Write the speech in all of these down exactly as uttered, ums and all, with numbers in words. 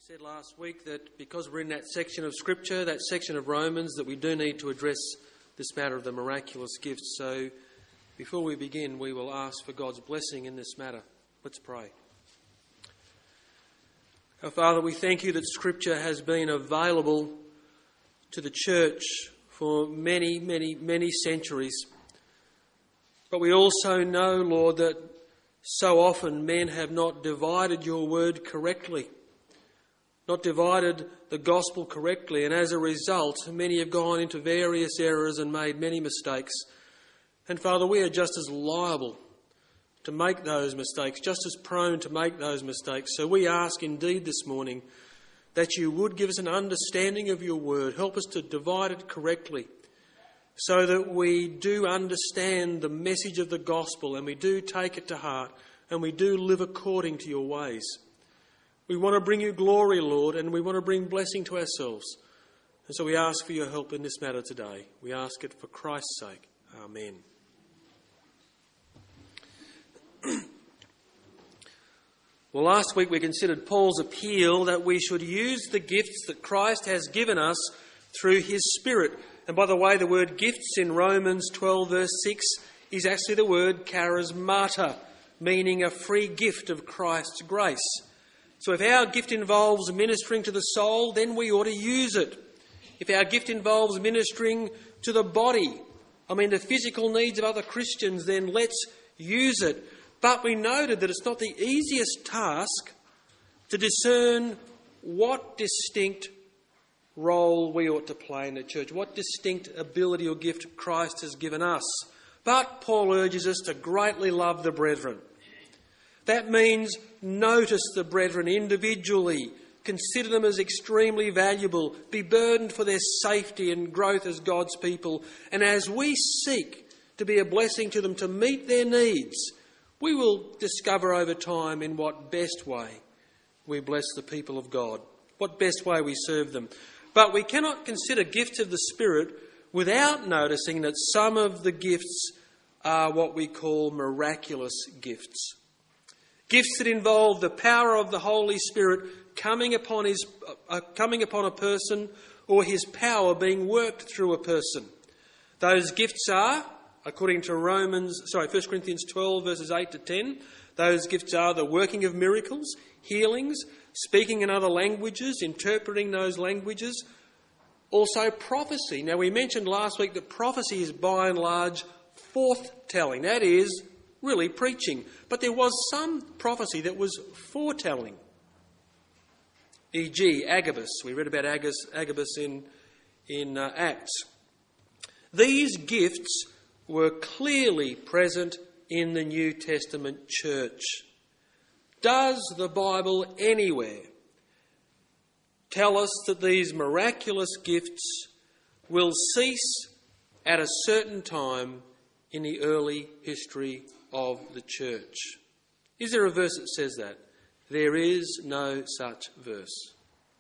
said last week that because we're in that section of Scripture, that section of Romans, that we do need to address this matter of the miraculous gifts. So before we begin, we will ask for God's blessing in this matter. Let's pray. Our Father, we thank you that Scripture has been available to the church for many, many, many centuries. But we also know, Lord, that so often men have not divided your word correctly, not divided the gospel correctly, and as a result, many have gone into various errors and made many mistakes. And Father, we are just as liable to make those mistakes, just as prone to make those mistakes. So we ask indeed this morning that you would give us an understanding of your word, help us to divide it correctly, so that we do understand the message of the gospel and we do take it to heart and we do live according to your ways. We want to bring you glory, Lord, and we want to bring blessing to ourselves. And so we ask for your help in this matter today. We ask it for Christ's sake. Amen. Well, last week we considered Paul's appeal that we should use the gifts that Christ has given us through his Spirit. And by the way, the word gifts in Romans twelve verse six is actually the word charismata, meaning a free gift of Christ's grace. So if our gift involves ministering to the soul, then we ought to use it. If our gift involves ministering to the body, I mean the physical needs of other Christians, then let's use it. But we noted that it's not the easiest task to discern what distinct role we ought to play in the church, what distinct ability or gift Christ has given us. But Paul urges us to greatly love the brethren. That means notice the brethren individually, consider them as extremely valuable, be burdened for their safety and growth as God's people. And as we seek to be a blessing to them, to meet their needs, we will discover over time in what best way we bless the people of God, what best way we serve them. But we cannot consider gifts of the Spirit without noticing that some of the gifts are what we call miraculous gifts. Gifts that involve the power of the Holy Spirit coming upon his, uh, coming upon a person, or his power being worked through a person. Those gifts are, according to Romans, sorry, First Corinthians twelve verses eight to ten, those gifts are the working of miracles, healings, speaking in other languages, interpreting those languages, also prophecy. Now, we mentioned last week that prophecy is by and large forthtelling, that is, really preaching. But there was some prophecy that was foretelling. for example, Agabus. We read about Agabus, Agabus in, in uh, Acts. These gifts were clearly present in the New Testament church. Does the Bible anywhere tell us that these miraculous gifts will cease at a certain time in the early history of the church? Is there a verse that says that? There is no such verse.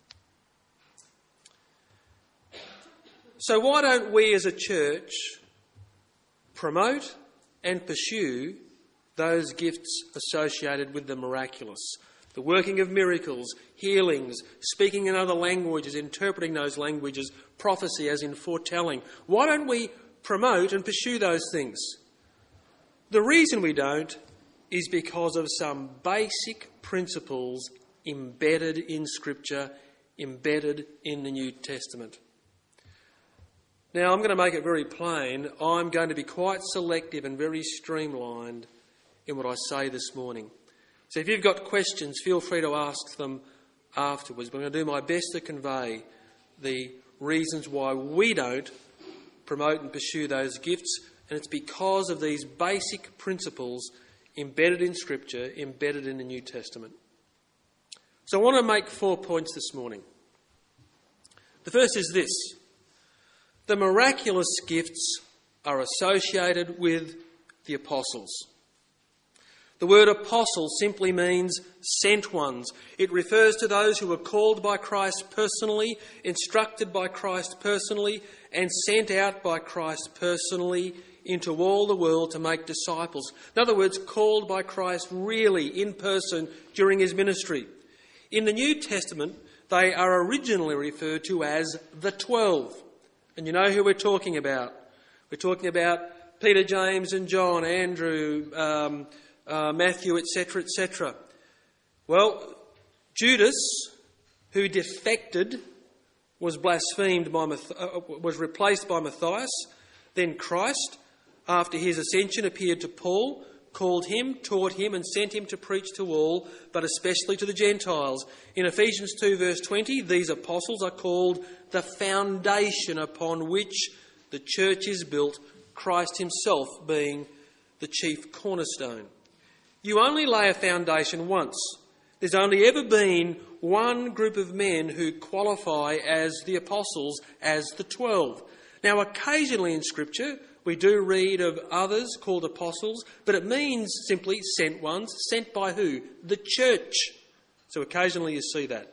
So why don't we as a church promote and pursue those gifts associated with the miraculous? The working of miracles, healings, speaking in other languages, interpreting those languages, prophecy as in foretelling. Why don't we promote and pursue those things? The reason we don't is because of some basic principles embedded in Scripture, embedded in the New Testament. Now, I'm going to make it very plain. I'm going to be quite selective and very streamlined in what I say this morning. So if you've got questions, feel free to ask them afterwards. But I'm going to do my best to convey the reasons why we don't promote and pursue those gifts. And it's because of these basic principles embedded in Scripture, embedded in the New Testament. So I want to make four points this morning. The first is this. The miraculous gifts are associated with the apostles. The word apostle simply means sent ones. It refers to those who were called by Christ personally, instructed by Christ personally, and sent out by Christ personally into all the world to make disciples. In other words, called by Christ really in person during his ministry. In the New Testament, they are originally referred to as the twelve. And you know who we're talking about. We're talking about Peter, James and John, Andrew, um, uh, Matthew, et cetera, et cetera. Well, Judas, who defected, was blasphemed by Math- uh, was replaced by Matthias. Then Christ, after his ascension, appeared to Paul, called him, taught him and sent him to preach to all, but especially to the Gentiles. In Ephesians two verse twenty, these apostles are called the foundation upon which the church is built, Christ himself being the chief cornerstone. You only lay a foundation once. There's only ever been one group of men who qualify as the apostles, as the twelve. Now, occasionally in Scripture, we do read of others called apostles, but it means simply sent ones. Sent by who? The church. So occasionally you see that.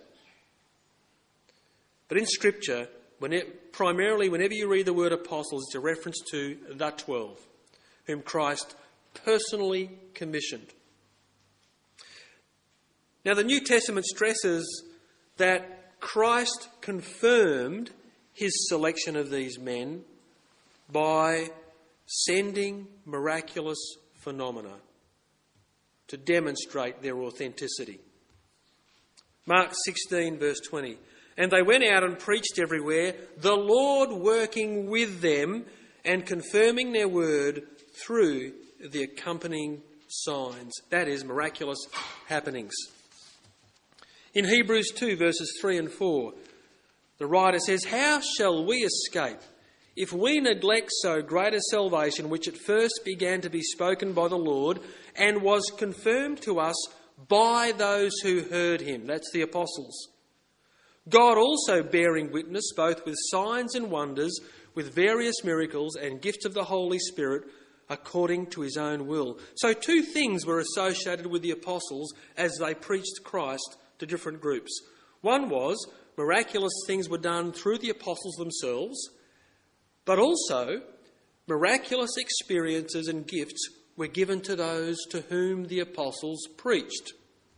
But in Scripture, when it, primarily whenever you read the word apostles, it's a reference to the twelve, whom Christ personally commissioned. Now, the New Testament stresses that Christ confirmed his selection of these men by sending miraculous phenomena to demonstrate their authenticity. Mark sixteen verse twenty. And they went out and preached everywhere, the Lord working with them and confirming their word through the accompanying signs. That is, miraculous happenings. In Hebrews two verses three and four, the writer says, how shall we escape if we neglect so great a salvation, which at first began to be spoken by the Lord and was confirmed to us by those who heard him? That's the apostles. God also bearing witness both with signs and wonders, with various miracles and gifts of the Holy Spirit according to his own will. So two things were associated with the apostles as they preached Christ to different groups. One was miraculous things were done through the apostles themselves, but also miraculous experiences and gifts were given to those to whom the apostles preached.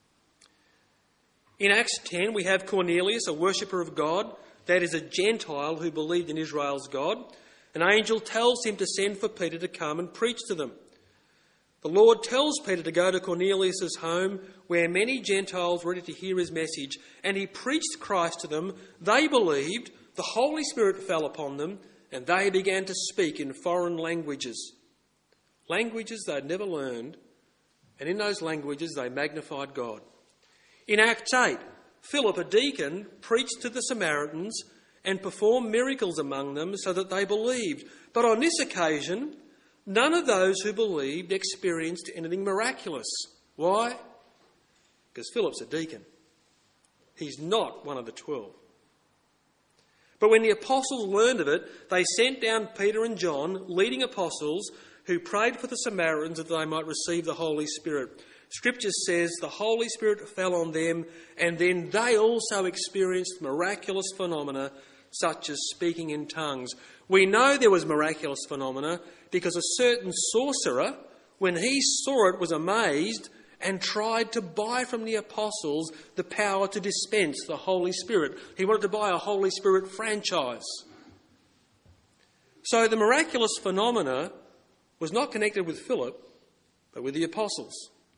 In Acts ten, we have Cornelius, a worshipper of God, that is a Gentile who believed in Israel's God. An angel tells him to send for Peter to come and preach to them. The Lord tells Peter to go to Cornelius' home, where many Gentiles were ready to hear his message, and he preached Christ to them. They believed, the Holy Spirit fell upon them, and they began to speak in foreign languages, languages they'd never learned, and in those languages they magnified God. In Acts eight, Philip, a deacon, preached to the Samaritans and performed miracles among them so that they believed. But on this occasion, none of those who believed experienced anything miraculous. Why? Because Philip's a deacon. He's not one of the twelve. But when the apostles learned of it, they sent down Peter and John, leading apostles, who prayed for the Samaritans that they might receive the Holy Spirit. Scripture says the Holy Spirit fell on them, and then they also experienced miraculous phenomena such as speaking in tongues. We know there was miraculous phenomena because a certain sorcerer, when he saw it, was amazed and tried to buy from the apostles the power to dispense the Holy Spirit. He wanted to buy a Holy Spirit franchise. So the miraculous phenomena was not connected with Philip, but with the apostles.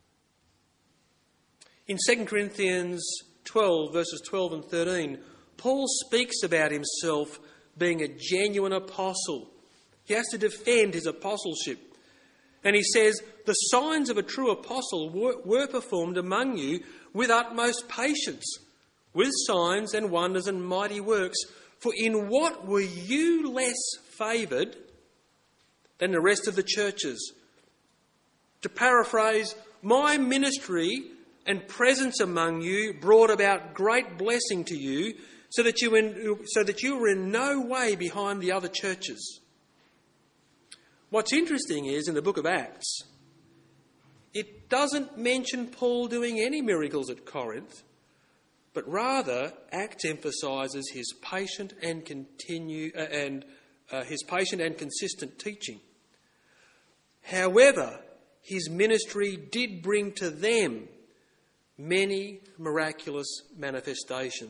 In Second Corinthians twelve, verses twelve and thirteen, Paul speaks about himself being a genuine apostle. He has to defend his apostleship. And he says, the signs of a true apostle were, were performed among you with utmost patience, with signs and wonders and mighty works. For in what were you less favoured than the rest of the churches? To paraphrase, my ministry and presence among you brought about great blessing to you, so that you in, so that you were in no way behind the other churches. What's interesting is, in the book of Acts, it doesn't mention Paul doing any miracles at Corinth, but rather Acts emphasises his patient and continue uh, and uh, his patient and consistent teaching. However, his ministry did bring to them many miraculous manifestations,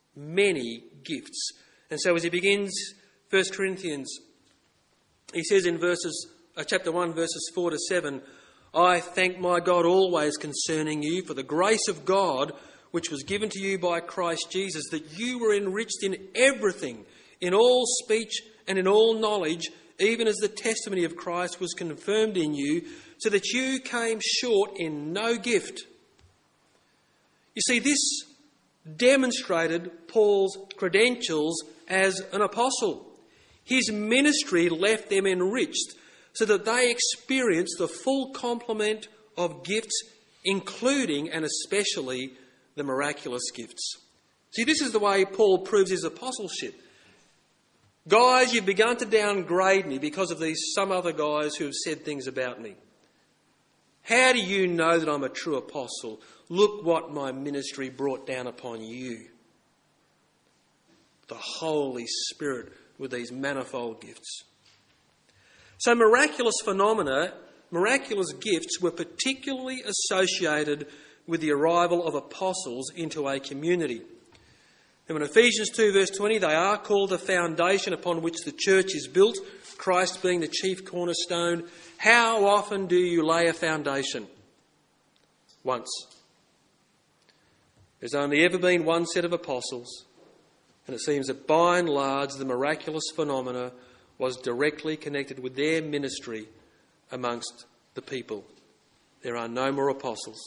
many gifts. And so as he begins First Corinthians, he says in verses, uh, chapter one, verses four to seven, I thank my God always concerning you for the grace of God which was given to you by Christ Jesus, that you were enriched in everything, in all speech and in all knowledge, even as the testimony of Christ was confirmed in you, so that you came short in no gift. You see, this demonstrated Paul's credentials as an apostle. His ministry left them enriched so that they experienced the full complement of gifts, including and especially the miraculous gifts. See, this is the way Paul proves his apostleship. Guys, you've begun to downgrade me because of these some other guys who have said things about me. How do you know that I'm a true apostle? Look what my ministry brought down upon you. The Holy Spirit with these manifold gifts. So miraculous phenomena, miraculous gifts were particularly associated with the arrival of apostles into a community. And in Ephesians two verse twenty, they are called the foundation upon which the church is built, Christ being the chief cornerstone. How often do you lay a foundation? Once. There's only ever been one set of apostles, and it seems that by and large the miraculous phenomena was directly connected with their ministry amongst the people. There are no more apostles.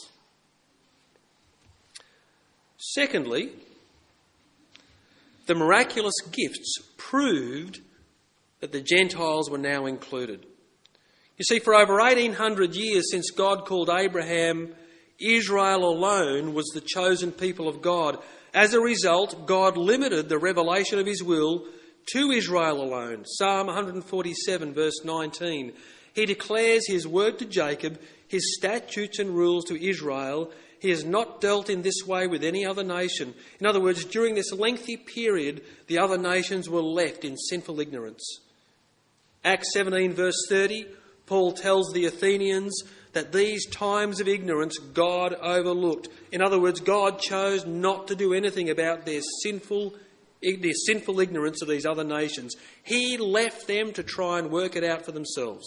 Secondly, the miraculous gifts proved that the Gentiles were now included. You see, for over eighteen hundred years since God called Abraham, Israel alone was the chosen people of God. As a result, God limited the revelation of his will to Israel alone. Psalm one forty-seven verse nineteen. He declares his word to Jacob, his statutes and rules to Israel. He has not dealt in this way with any other nation. In other words, during this lengthy period, the other nations were left in sinful ignorance. Acts seventeen verse thirty, Paul tells the Athenians that these times of ignorance God overlooked. In other words, God chose not to do anything about their sinful, their sinful ignorance of these other nations. He left them to try and work it out for themselves.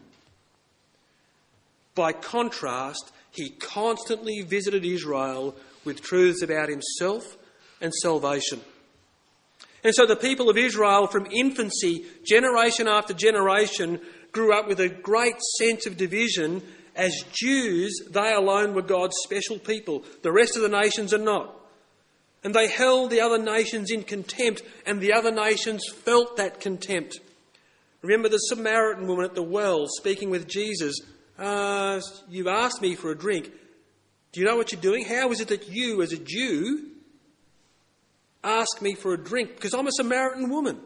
By contrast, he constantly visited Israel with truths about himself and salvation. And so the people of Israel from infancy, generation after generation, grew up with a great sense of division. As Jews, they alone were God's special people. The rest of the nations are not. And they held the other nations in contempt, and the other nations felt that contempt. Remember the Samaritan woman at the well speaking with Jesus. Uh, you've asked me for a drink. Do you know what you're doing? How is it that you, as a Jew, ask me for a drink? Because I'm a Samaritan woman.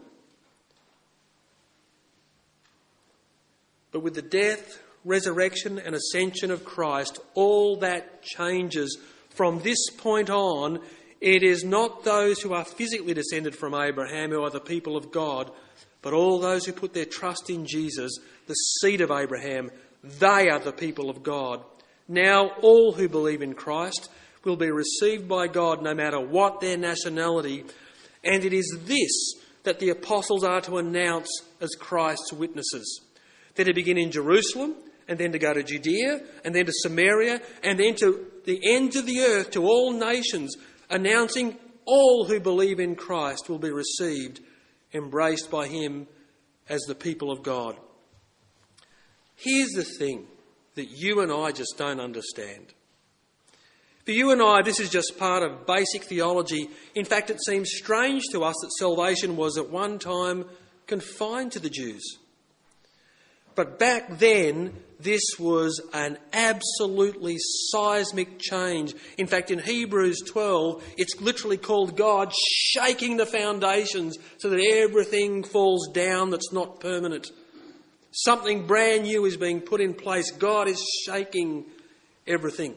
But with the death, resurrection and ascension of Christ, all that changes. From this point on, it is not those who are physically descended from Abraham who are the people of God, but all those who put their trust in Jesus, the seed of Abraham. They are the people of God. Now all who believe in Christ will be received by God no matter what their nationality. And it is this that the apostles are to announce as Christ's witnesses. They're to begin in Jerusalem, and then to go to Judea, and then to Samaria, and then to the ends of the earth, to all nations, announcing all who believe in Christ will be received, embraced by him as the people of God. Here's the thing that you and I just don't understand. For you and I, this is just part of basic theology. In fact, it seems strange to us that salvation was at one time confined to the Jews. But back then, this was an absolutely seismic change. In fact, in Hebrews twelve, it's literally called God shaking the foundations so that everything falls down that's not permanent. Something brand new is being put in place. God is shaking everything.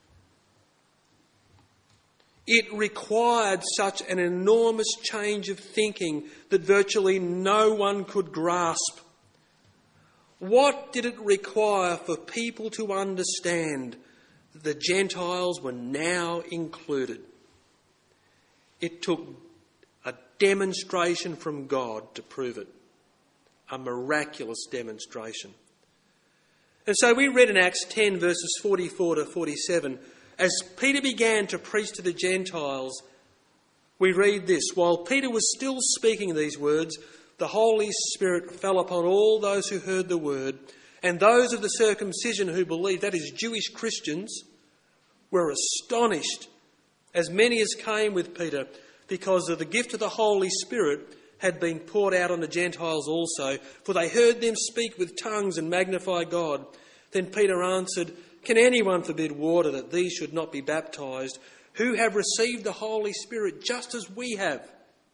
It required such an enormous change of thinking that virtually no one could grasp. What did it require for people to understand that the Gentiles were now included? It took a demonstration from God to prove it. A miraculous demonstration. And so we read in Acts ten verses forty-four to forty-seven, as Peter began to preach to the Gentiles, we read this: while Peter was still speaking these words, the Holy Spirit fell upon all those who heard the word, and those of the circumcision who believed, that is, Jewish Christians, were astonished, as many as came with Peter, because of the gift of the Holy Spirit had been poured out on the Gentiles also, for they heard them speak with tongues and magnify God. Then Peter answered, can anyone forbid water that these should not be baptised, who have received the Holy Spirit just as we have?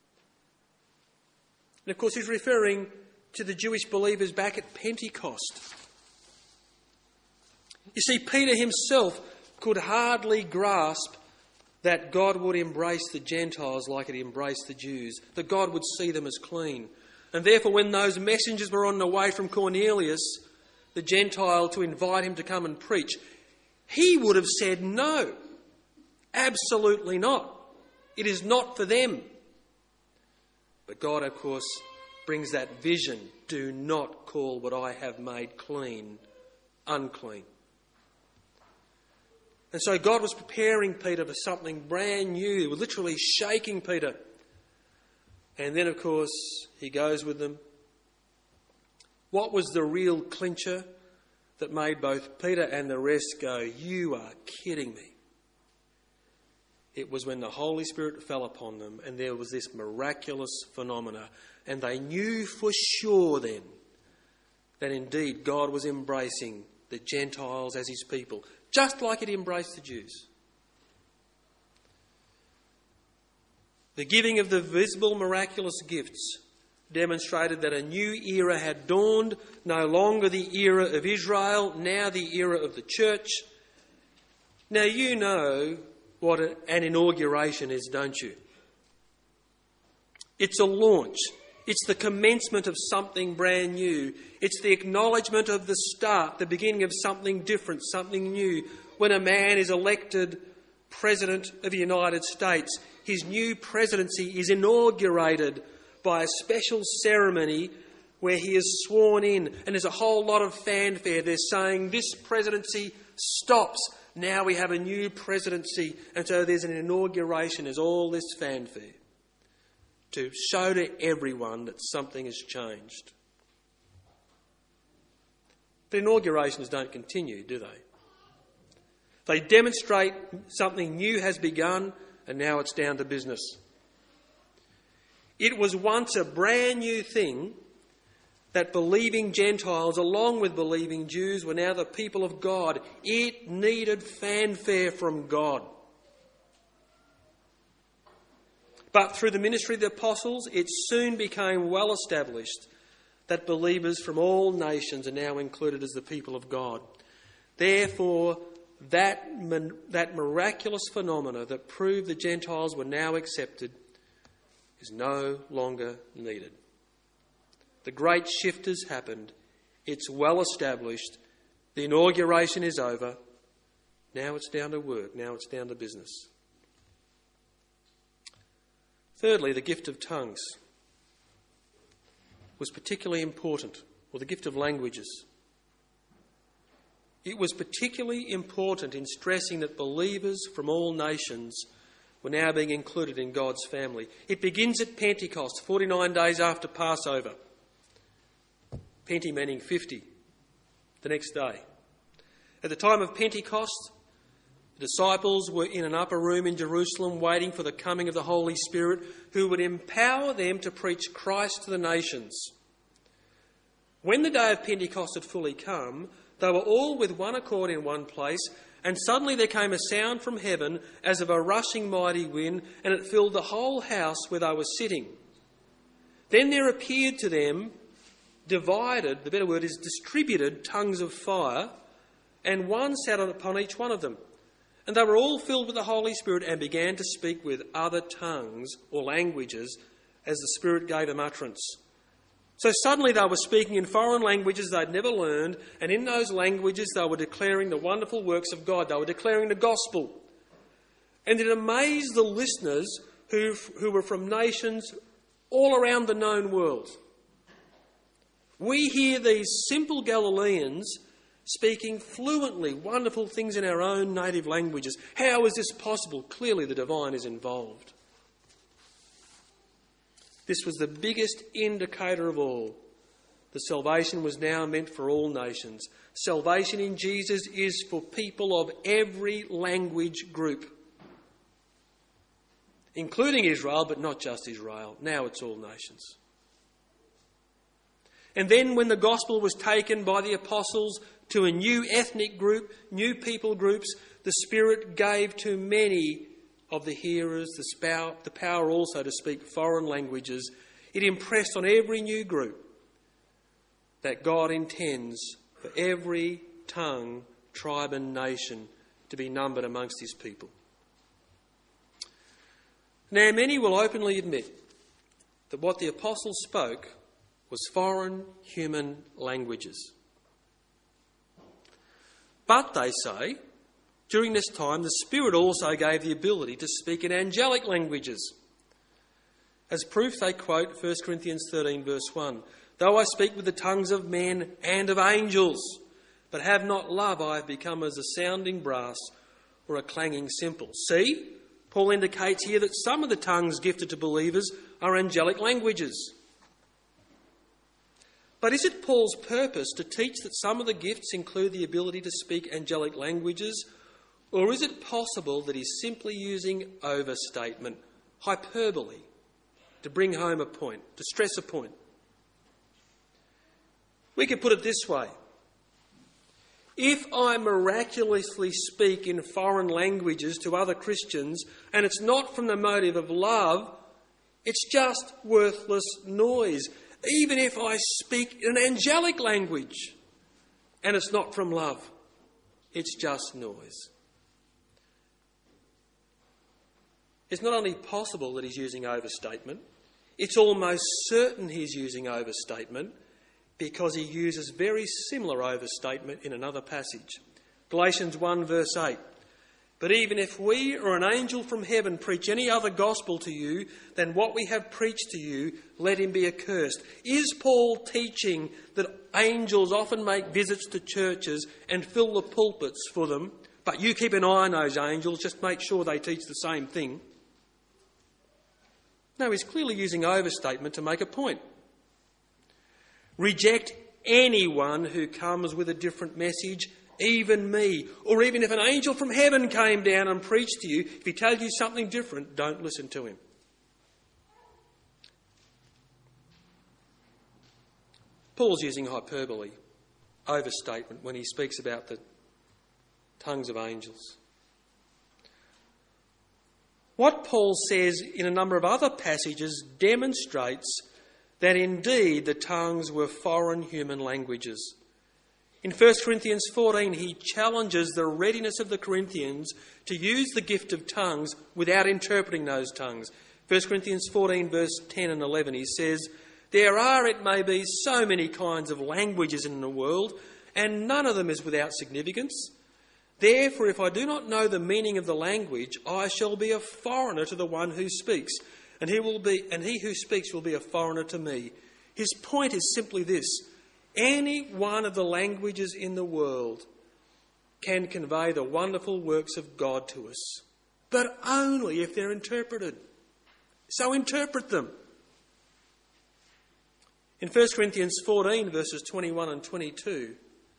And of course he's referring to the Jewish believers back at Pentecost. You see, Peter himself could hardly grasp that God would embrace the Gentiles like it embraced the Jews, that God would see them as clean. And therefore, when those messengers were on the way from Cornelius, the Gentile, to invite him to come and preach, he would have said no. Absolutely not. It is not for them. But God, of course, brings that vision. Do not call what I have made clean unclean. And so God was preparing Peter for something brand new. He was literally shaking Peter. And then, of course, he goes with them. What was the real clincher that made both Peter and the rest go, you are kidding me? It was when the Holy Spirit fell upon them and there was this miraculous phenomena. And they knew for sure then that indeed God was embracing the Gentiles as his people, just like it embraced the Jews. The giving of the visible miraculous gifts demonstrated that a new era had dawned, no longer the era of Israel, now the era of the church. Now you know what an inauguration is, don't you? It's a launch. It's the commencement of something brand new. It's the acknowledgement of the start, the beginning of something different, something new. When a man is elected President of the United States, his new presidency is inaugurated by a special ceremony where he is sworn in, and there's a whole lot of fanfare. They're saying this presidency stops. Now we have a new presidency, and so there's an inauguration. There's all this fanfare to show to everyone that something has changed. But inaugurations don't continue, do they? They demonstrate something new has begun, and now it's down to business. It was once a brand new thing that believing Gentiles, along with believing Jews, were now the people of God. It needed fanfare from God. But through the ministry of the apostles, it soon became well established that believers from all nations are now included as the people of God. Therefore, that, that miraculous phenomena that proved the Gentiles were now accepted is no longer needed. The great shift has happened. It's well established. The inauguration is over. Now it's down to work. Now it's down to business. Thirdly, the gift of tongues was particularly important, or the gift of languages. It was particularly important in stressing that believers from all nations were now being included in God's family. It begins at Pentecost, forty-nine days after Passover. Penti meaning fifty, the next day. At the time of Pentecost, the disciples were in an upper room in Jerusalem waiting for the coming of the Holy Spirit, who would empower them to preach Christ to the nations. When the day of Pentecost had fully come, they were all with one accord in one place, and suddenly there came a sound from heaven as of a rushing mighty wind, and it filled the whole house where they were sitting. Then there appeared to them divided, the better word is distributed, tongues of fire, and one sat upon each one of them. And they were all filled with the Holy Spirit and began to speak with other tongues or languages as the Spirit gave them utterance. So suddenly they were speaking in foreign languages they'd never learned, and in those languages they were declaring the wonderful works of God. They were declaring the gospel. And it amazed the listeners, who, who were from nations all around the known world. We hear these simple Galileans speaking fluently wonderful things in our own native languages. How is this possible? Clearly the divine is involved. This was the biggest indicator of all. The salvation was now meant for all nations. Salvation in Jesus is for people of every language group, including Israel, but not just Israel. Now it's all nations. And then when the gospel was taken by the apostles to a new ethnic group, new people groups, the Spirit gave to many of the hearers the power also to speak foreign languages. It impressed on every new group that God intends for every tongue, tribe and nation to be numbered amongst his people. Now, many will openly admit that what the apostles spoke was foreign human languages. But, they say, during this time, the Spirit also gave the ability to speak in angelic languages. As proof, they quote First Corinthians thirteen, verse one. Though I speak with the tongues of men and of angels, but have not love, I have become as a sounding brass or a clanging cymbal. See, Paul indicates here that some of the tongues gifted to believers are angelic languages. But is it Paul's purpose to teach that some of the gifts include the ability to speak angelic languages, or is it possible that he's simply using overstatement, hyperbole, to bring home a point, to stress a point? We could put it this way. If I miraculously speak in foreign languages to other Christians and it's not from the motive of love, it's just worthless noise. Even if I speak in an angelic language and it's not from love, it's just noise. It's not only possible that he's using overstatement, it's almost certain he's using overstatement, because he uses very similar overstatement in another passage. Galatians one verse eight. But even if we or an angel from heaven preach any other gospel to you than what we have preached to you, let him be accursed. Is Paul teaching that angels often make visits to churches and fill the pulpits for them, but you keep an eye on those angels, just make sure they teach the same thing? No, he's clearly using overstatement to make a point. Reject anyone who comes with a different message, even me. Or even if an angel from heaven came down and preached to you, if he tells you something different, don't listen to him. Paul's using hyperbole, overstatement, when he speaks about the tongues of angels. What Paul says in a number of other passages demonstrates that indeed the tongues were foreign human languages. In First Corinthians fourteen, he challenges the readiness of the Corinthians to use the gift of tongues without interpreting those tongues. First Corinthians fourteen, verse ten and eleven, he says, there are, it may be, so many kinds of languages in the world, and none of them is without significance. Therefore, if I do not know the meaning of the language, I shall be a foreigner to the one who speaks, and he will be, and he who speaks will be a foreigner to me. His point is simply this. Any one of the languages in the world can convey the wonderful works of God to us, but only if they're interpreted. So interpret them. In First Corinthians fourteen, verses twenty-one and twenty-two,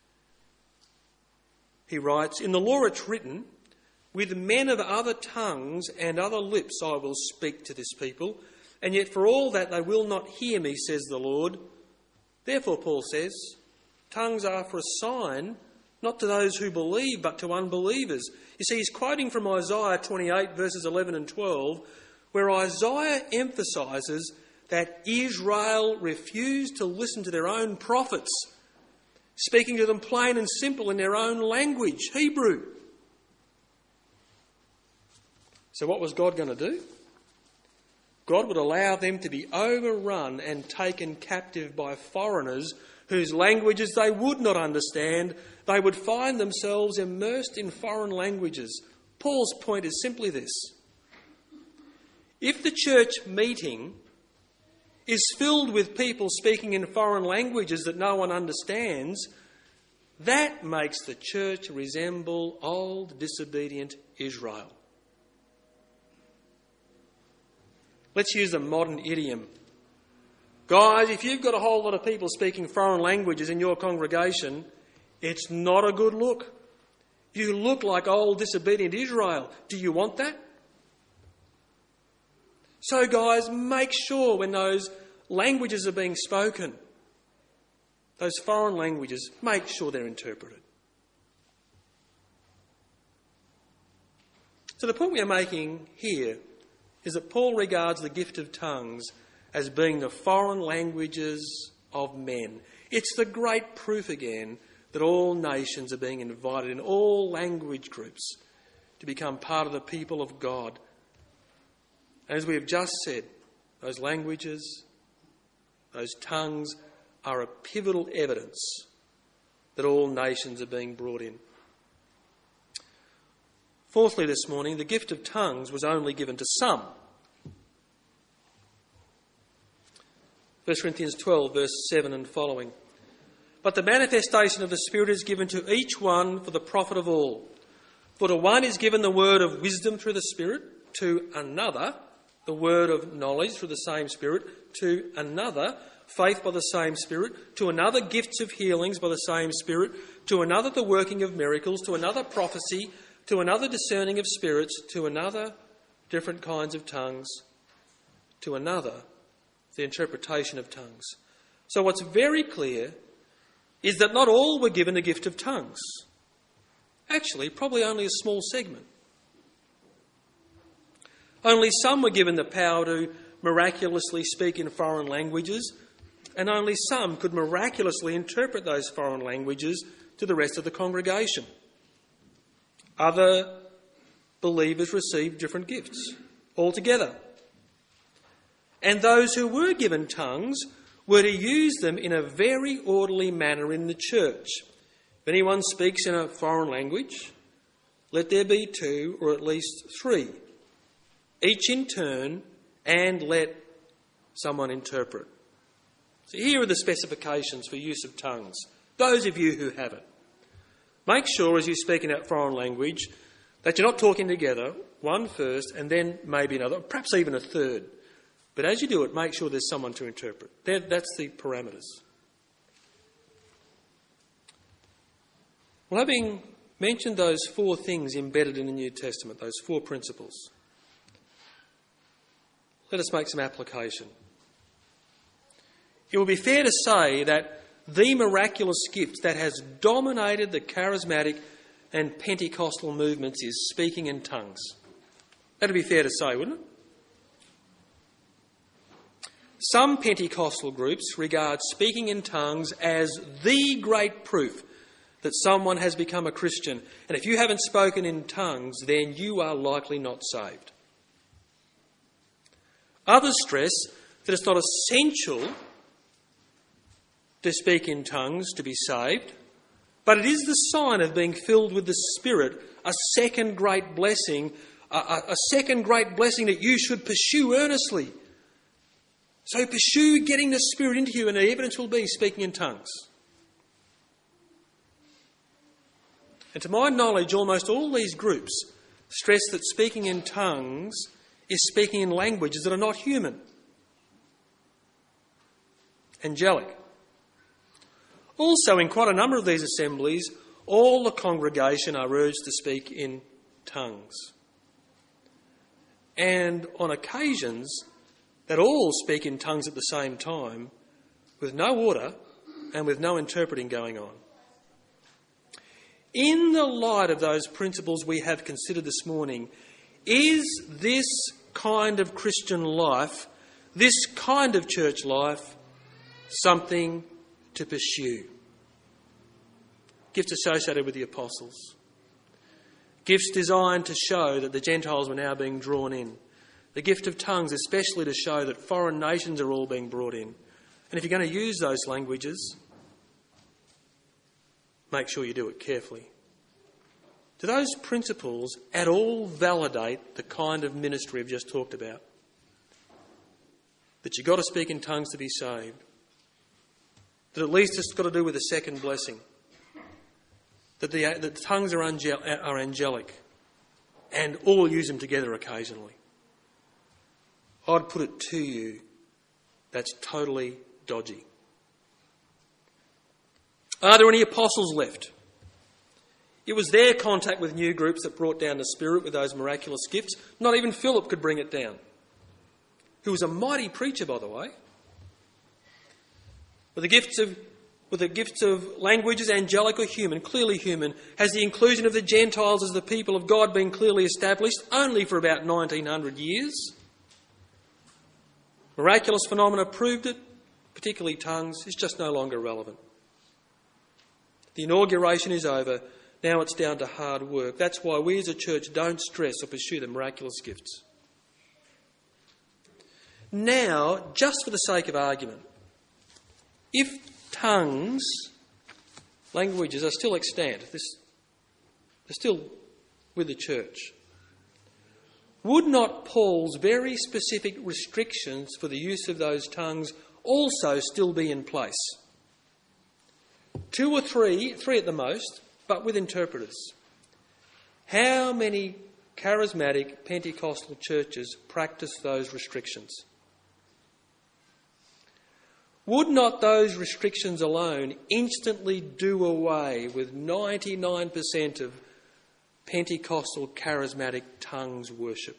he writes, in the law it's written, with men of other tongues and other lips I will speak to this people, and yet for all that they will not hear me, says the Lord. Therefore, Paul says, tongues are for a sign, not to those who believe, but to unbelievers. You see, he's quoting from Isaiah twenty-eight, verses eleven and twelve, where Isaiah emphasises that Israel refused to listen to their own prophets, speaking to them plain and simple in their own language, Hebrew. So what was God going to do? God would allow them to be overrun and taken captive by foreigners whose languages they would not understand. They would find themselves immersed in foreign languages. Paul's point is simply this. If the church meeting is filled with people speaking in foreign languages that no one understands, that makes the church resemble old, disobedient Israel. Let's use a modern idiom. Guys, if you've got a whole lot of people speaking foreign languages in your congregation, it's not a good look. You look like old, disobedient Israel. Do you want that? So, guys, make sure when those languages are being spoken, those foreign languages, make sure they're interpreted. So the point we are making here is that Paul regards the gift of tongues as being the foreign languages of men. It's the great proof again that all nations are being invited in all language groups to become part of the people of God. And as we have just said, those languages, those tongues are a pivotal evidence that all nations are being brought in. Fourthly this morning, the gift of tongues was only given to some. First Corinthians twelve, verse seven and following. But the manifestation of the Spirit is given to each one for the profit of all. For to one is given the word of wisdom through the Spirit, to another the word of knowledge through the same Spirit, to another faith by the same Spirit, to another gifts of healings by the same Spirit, to another the working of miracles, to another prophecy, to another discerning of spirits, to another different kinds of tongues, to another the interpretation of tongues. So what's very clear is that not all were given the gift of tongues. Actually, probably only a small segment. Only some were given the power to miraculously speak in foreign languages, and only some could miraculously interpret those foreign languages to the rest of the congregation. Other believers received different gifts altogether. And those who were given tongues were to use them in a very orderly manner in the church. If anyone speaks in a foreign language, let there be two or at least three, each in turn, and let someone interpret. So here are the specifications for use of tongues, those of you who have it. Make sure as you speak in that foreign language that you're not talking together, one first and then maybe another, perhaps even a third. But as you do it, make sure there's someone to interpret. That's the parameters. Well, having mentioned those four things embedded in the New Testament, those four principles, let us make some application. It would be fair to say that the miraculous gift that has dominated the charismatic and Pentecostal movements is speaking in tongues. That would be fair to say, wouldn't it? Some Pentecostal groups regard speaking in tongues as the great proof that someone has become a Christian. And if you haven't spoken in tongues, then you are likely not saved. Others stress that it's not essential to speak in tongues to be saved, but it is the sign of being filled with the Spirit, a second great blessing, a, a, a second great blessing that you should pursue earnestly. So pursue getting the Spirit into you, and the evidence will be speaking in tongues. And to my knowledge, almost all these groups stress that speaking in tongues is speaking in languages that are not human. Angelic. Also, in quite a number of these assemblies, all the congregation are urged to speak in tongues. And on occasions, that all speak in tongues at the same time, with no order and with no interpreting going on. In the light of those principles we have considered this morning, is this kind of Christian life, this kind of church life, something to pursue? Gifts associated with the apostles. Gifts designed to show that the Gentiles were now being drawn in. The gift of tongues especially to show that foreign nations are all being brought in. And if you're going to use those languages, make sure you do it carefully. Do those principles at all validate the kind of ministry I've just talked about? that you've got to speak in tongues to be saved, that at least it's got to do with the second blessing, that the, that the tongues are, angel, are angelic, and all use them together occasionally. I'd put it to you, that's totally dodgy. Are there any apostles left? It was their contact with new groups that brought down the Spirit with those miraculous gifts. Not even Philip could bring it down, who was a mighty preacher, by the way. With the gifts of, with the gifts of languages, angelic or human, clearly human, has the inclusion of the Gentiles as the people of God been clearly established only for about nineteen hundred years. Miraculous phenomena proved it, particularly tongues, is just no longer relevant. The inauguration is over. Now it's down to hard work. That's why we as a church don't stress or pursue the miraculous gifts. Now, just for the sake of argument, if tongues, languages are still extant, this, they're still with the church, would not Paul's very specific restrictions for the use of those tongues also still be in place? Two or three, three at the most, but with interpreters. How many charismatic Pentecostal churches practice those restrictions? Would not those restrictions alone instantly do away with ninety-nine percent of Pentecostal charismatic tongues worship?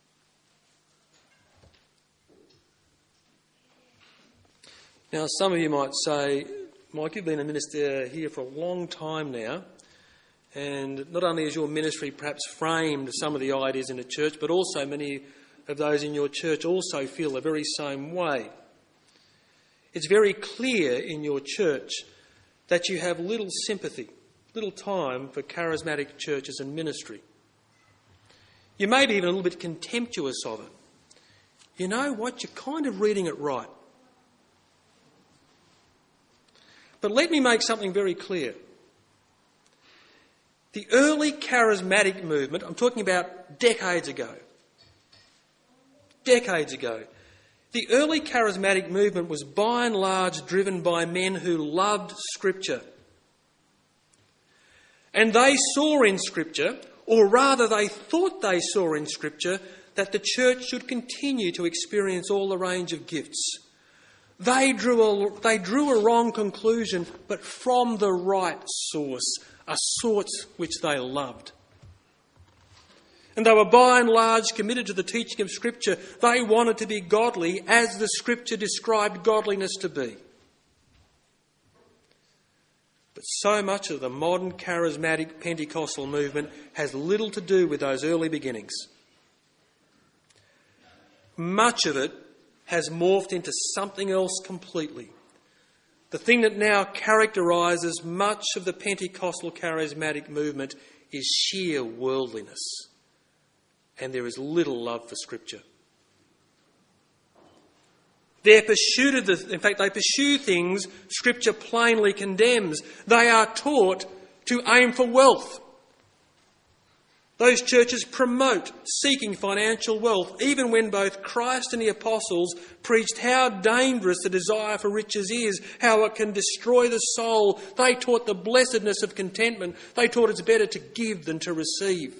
Now, some of you might say, Mike, you've been a minister here for a long time now, and not only has your ministry perhaps framed some of the ideas in the church, but also many of those in your church also feel the very same way. It's very clear in your church that you have little sympathy, little time for charismatic churches and ministry. You may be even a little bit contemptuous of it. You know what? You're kind of reading it right. But let me make something very clear. The early charismatic movement, I'm talking about decades ago, decades ago, the early charismatic movement was by and large driven by men who loved Scripture. And they saw in Scripture, or rather they thought they saw in Scripture, that the church should continue to experience all the range of gifts. They drew a, they drew a wrong conclusion, but from the right source, a source which they loved. And they were by and large committed to the teaching of Scripture. They wanted to be godly as the Scripture described godliness to be. But so much of the modern charismatic Pentecostal movement has little to do with those early beginnings. Much of it has morphed into something else completely. The thing that now characterises much of the Pentecostal charismatic movement is sheer worldliness. And there is little love for Scripture. Their pursuit of the, in fact, they pursue things Scripture plainly condemns. They are taught to aim for wealth. Those churches promote seeking financial wealth, even when both Christ and the apostles preached how dangerous the desire for riches is, how it can destroy the soul. They taught the blessedness of contentment. They taught it's better to give than to receive.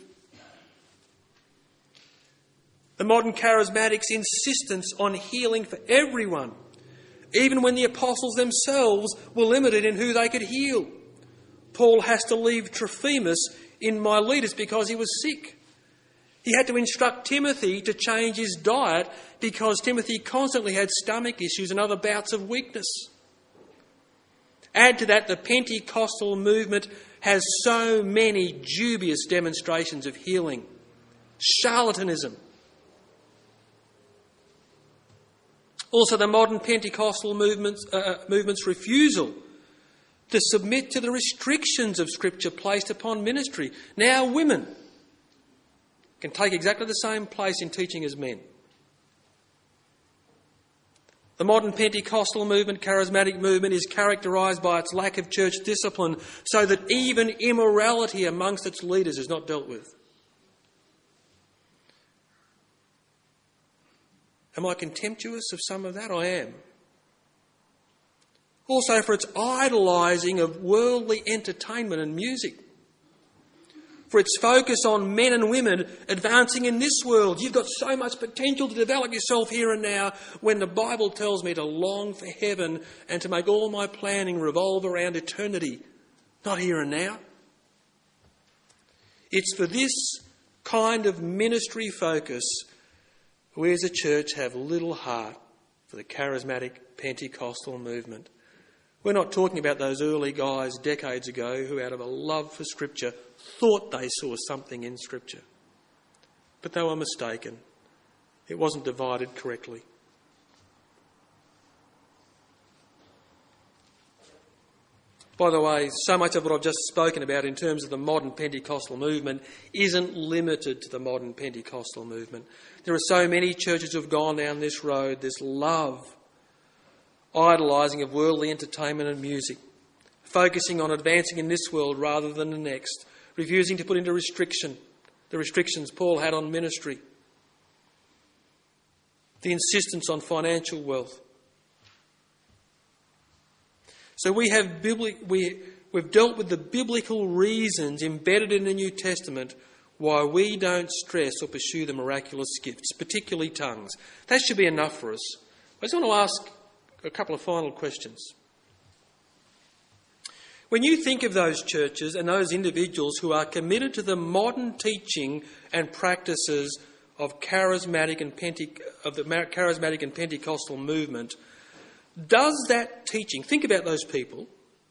The modern charismatics' insistence on healing for everyone, even when the apostles themselves were limited in who they could heal. Paul has to leave Trophimus in Miletus because he was sick. He had to instruct Timothy to change his diet because Timothy constantly had stomach issues and other bouts of weakness. Add to that, the Pentecostal movement has so many dubious demonstrations of healing, charlatanism. Also, the modern Pentecostal movement's, uh, movement's refusal to submit to the restrictions of Scripture placed upon ministry. Now women can take exactly the same place in teaching as men. The modern Pentecostal movement, charismatic movement, is characterised by its lack of church discipline, so that even immorality amongst its leaders is not dealt with. Am I contemptuous of some of that? I am. Also for its idolising of worldly entertainment and music. For its focus on men and women advancing in this world. You've got so much potential to develop yourself here and now, when the Bible tells me to long for heaven and to make all my planning revolve around eternity, not here and now. It's for this kind of ministry focus we as a church have little heart for the charismatic Pentecostal movement. We're not talking about those early guys decades ago who, out of a love for Scripture, thought they saw something in Scripture. But they were mistaken. It wasn't divided correctly. By the way, so much of what I've just spoken about in terms of the modern Pentecostal movement isn't limited to the modern Pentecostal movement. There are so many churches who have gone down this road, this love, idolising of worldly entertainment and music, focusing on advancing in this world rather than the next, refusing to put into restriction the restrictions Paul had on ministry, the insistence on financial wealth. So we have bibli- we, we've dealt with the biblical reasons embedded in the New Testament why we don't stress or pursue the miraculous gifts, particularly tongues. That should be enough for us. I just want to ask a couple of final questions. When you think of those churches and those individuals who are committed to the modern teaching and practices of charismatic and Pente- of the charismatic and Pentecostal movement, does that teaching, think about those people,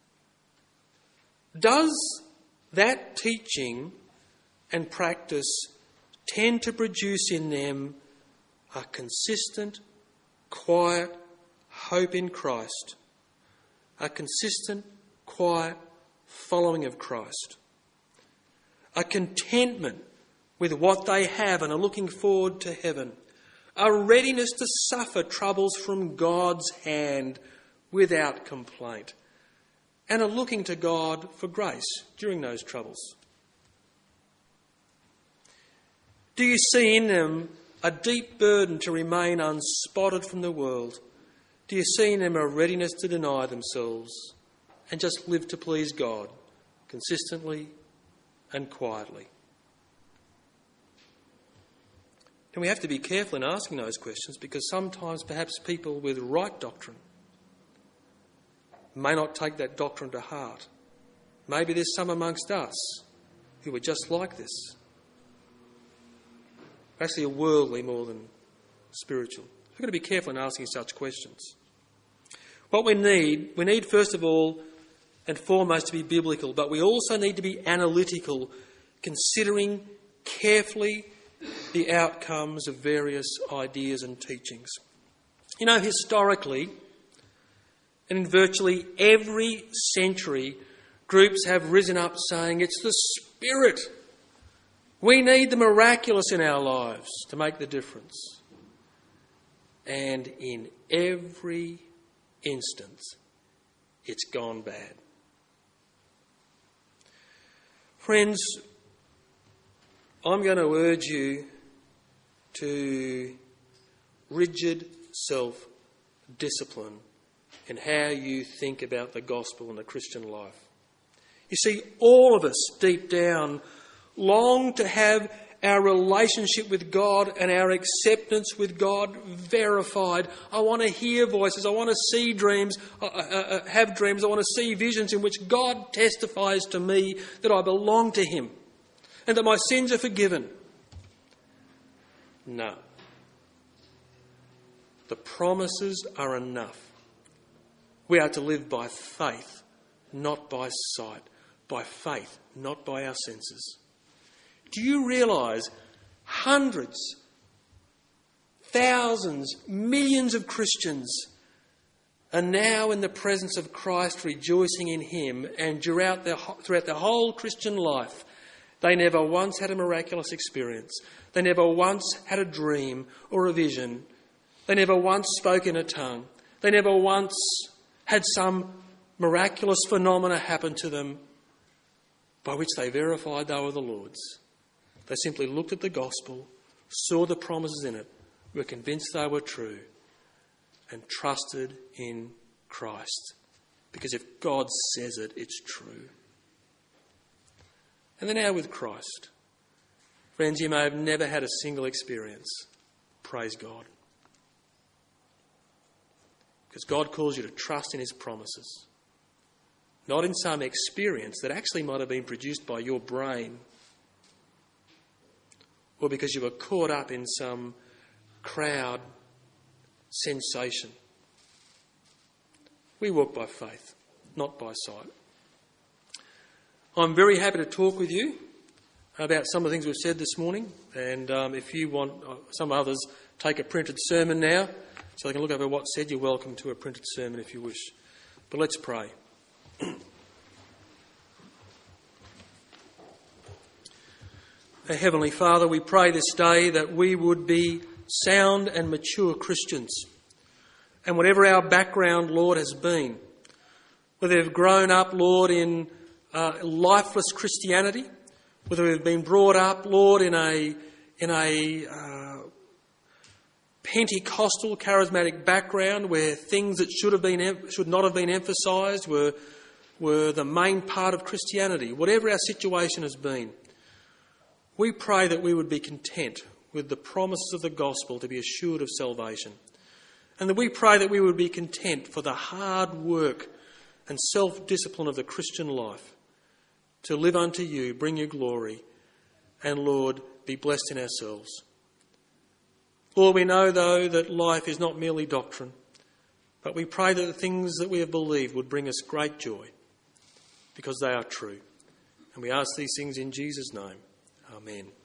does that teaching and practice tend to produce in them a consistent, quiet hope in Christ, a consistent, quiet following of Christ, a contentment with what they have and are looking forward to heaven, a readiness to suffer troubles from God's hand without complaint, and a looking to God for grace during those troubles? Do you see in them a deep burden to remain unspotted from the world? Do you see in them a readiness to deny themselves and just live to please God consistently and quietly? And we have to be careful in asking those questions, because sometimes perhaps people with right doctrine may not take that doctrine to heart. Maybe there's some amongst us who are just like this. Actually, are worldly more than spiritual. We've got to be careful in asking such questions. What we need, we need first of all and foremost to be biblical, but we also need to be analytical, considering carefully the outcomes of various ideas and teachings. You know, historically, and in virtually every century, groups have risen up saying it's the Spirit. We need the miraculous in our lives to make the difference. And in every instance, it's gone bad. Friends, I'm going to urge you to rigid self-discipline in how you think about the gospel and the Christian life. You see, all of us deep down long to have our relationship with God and our acceptance with God verified. I want to hear voices. I want to see dreams, uh, uh, have dreams. I want to see visions in which God testifies to me that I belong to Him and that my sins are forgiven. No. The promises are enough. We are to live by faith, not by sight. By faith, not by our senses. Do you realise hundreds, thousands, millions of Christians are now in the presence of Christ, rejoicing in Him, and throughout their, throughout their whole Christian life, they never once had a miraculous experience. They never once had a dream or a vision. They never once spoke in a tongue. They never once had some miraculous phenomena happen to them by which they verified they were the Lord's. They simply looked at the gospel, saw the promises in it, were convinced they were true and trusted in Christ. Because if God says it, it's true. And then now with Christ. Friends, you may have never had a single experience. Praise God. Because God calls you to trust in his promises. Not in some experience that actually might have been produced by your brain, or because you were caught up in some crowd sensation. We walk by faith, not by sight. I'm very happy to talk with you about some of the things we've said this morning, and um, if you want, uh, some others take a printed sermon now so they can look over what's said. You're welcome to a printed sermon if you wish. But let's pray. Our Heavenly Father, we pray this day that we would be sound and mature Christians. And whatever our background, Lord, has been, whether we've grown up, Lord, in uh, lifeless Christianity, whether we've been brought up, Lord, in a in a uh, Pentecostal charismatic background where things that should have been should not have been emphasised were were the main part of Christianity. Whatever our situation has been, we pray that we would be content with the promises of the gospel to be assured of salvation. And that we pray that we would be content for the hard work and self-discipline of the Christian life to live unto you, bring you glory, and, Lord, be blessed in ourselves. Lord, we know, though, that life is not merely doctrine, but we pray that the things that we have believed would bring us great joy because they are true. And we ask these things in Jesus' name. Amen.